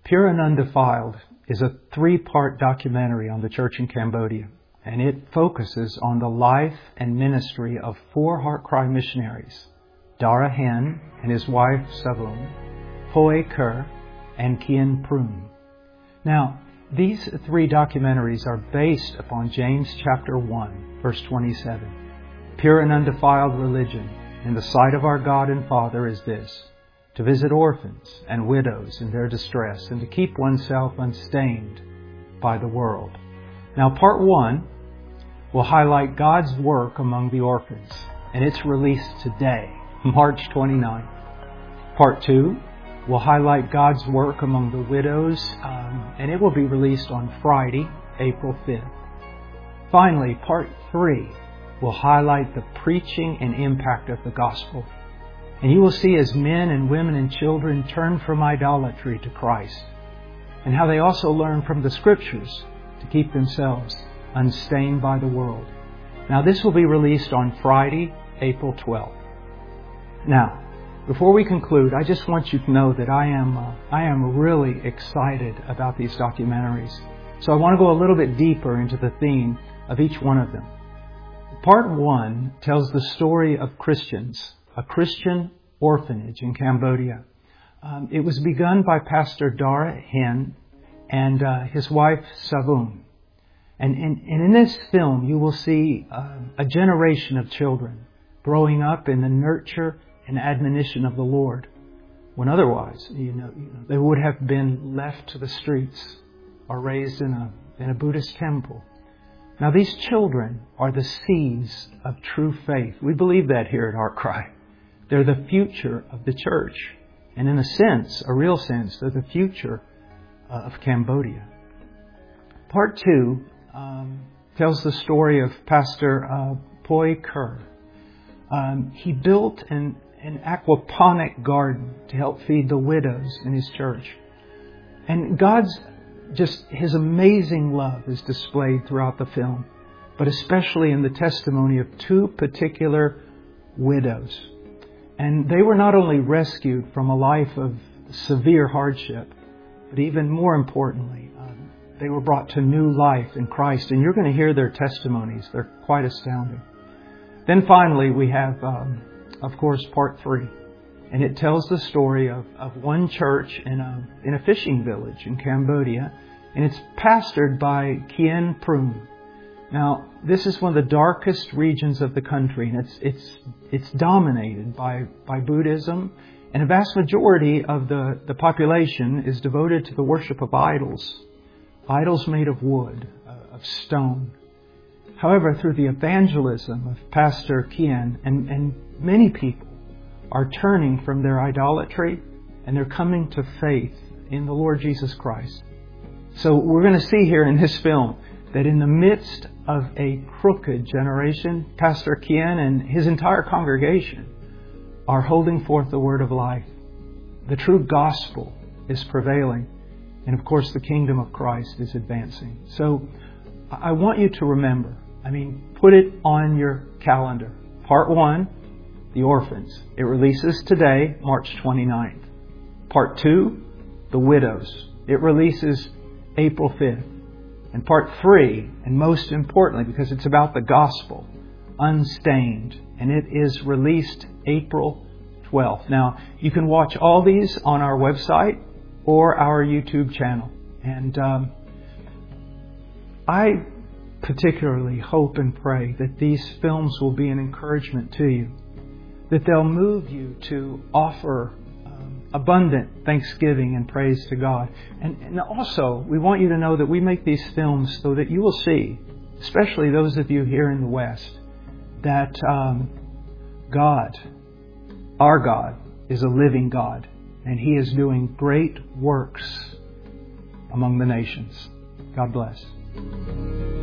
Pure and Undefiled is a 3-part documentary on the church in Cambodia, and it focuses on the life and ministry of 4 Heart Cry missionaries, Dara Hen and his wife Savon, Poi Kerr, and Kien Prun. Now, these 3 documentaries are based upon James chapter 1, verse 27. Pure and undefiled religion in the sight of our God and Father is this: to visit orphans and widows in their distress, and to keep oneself unstained by the world. Now, part 1 will highlight God's work among the orphans, and it's released today, March 29th. Part 2 will highlight God's work among the widows, and it will be released on Friday, April 5th. Finally, part 3 will highlight the preaching and impact of the gospel. And you will see as men and women and children turn from idolatry to Christ, and how they also learn from the Scriptures to keep themselves unstained by the world. Now, this will be released on Friday, April 12th. Now, before we conclude, I just want you to know that I am really excited about these documentaries. So I want to go a little bit deeper into the theme of each one of them. Part 1 tells the story of Christians, a Christian orphanage in Cambodia. It was begun by Pastor Dara Hen and his wife Savon. And in this film, you will see a generation of children growing up in the nurture and admonition of the Lord, when otherwise, they would have been left to the streets or raised in a Buddhist temple. Now, these children are the seeds of true faith. We believe that here at Heart Cry. They're the future of the church. And in a sense, a real sense, they're the future of Cambodia. Part 2 tells the story of Pastor Poi Kerr. He built an aquaponic garden to help feed the widows in his church. And His amazing love is displayed throughout the film, but especially in the testimony of 2 particular widows. And they were not only rescued from a life of severe hardship, but even more importantly, they were brought to new life in Christ. And you're going to hear their testimonies. They're quite astounding. Then finally, we have, of course, part 3. And it tells the story of one church in a fishing village in Cambodia. And it's pastored by Kien Prun. Now, this is one of the darkest regions of the country, and it's dominated by Buddhism, and a vast majority of the population is devoted to the worship of idols made of wood, of stone. However, through the evangelism of Pastor Kien, and many people are turning from their idolatry, and they're coming to faith in the Lord Jesus Christ. So we're going to see here in this film that in the midst of a crooked generation, Pastor Kien and his entire congregation are holding forth the word of life. The true gospel is prevailing. And of course, the kingdom of Christ is advancing. So I want you to remember, put it on your calendar. Part 1, the orphans. It releases today, March 29th. Part 2, the widows. It releases April 5th. And part 3, and most importantly, because it's about the gospel, Unstained. And it is released April 12th. Now, you can watch all these on our website or our YouTube channel. And I particularly hope and pray that these films will be an encouragement to you, that they'll move you to offer abundant thanksgiving and praise to God. And also, we want you to know that we make these films so that you will see, especially those of you here in the West, that God, our God, is a living God, and He is doing great works among the nations. God bless.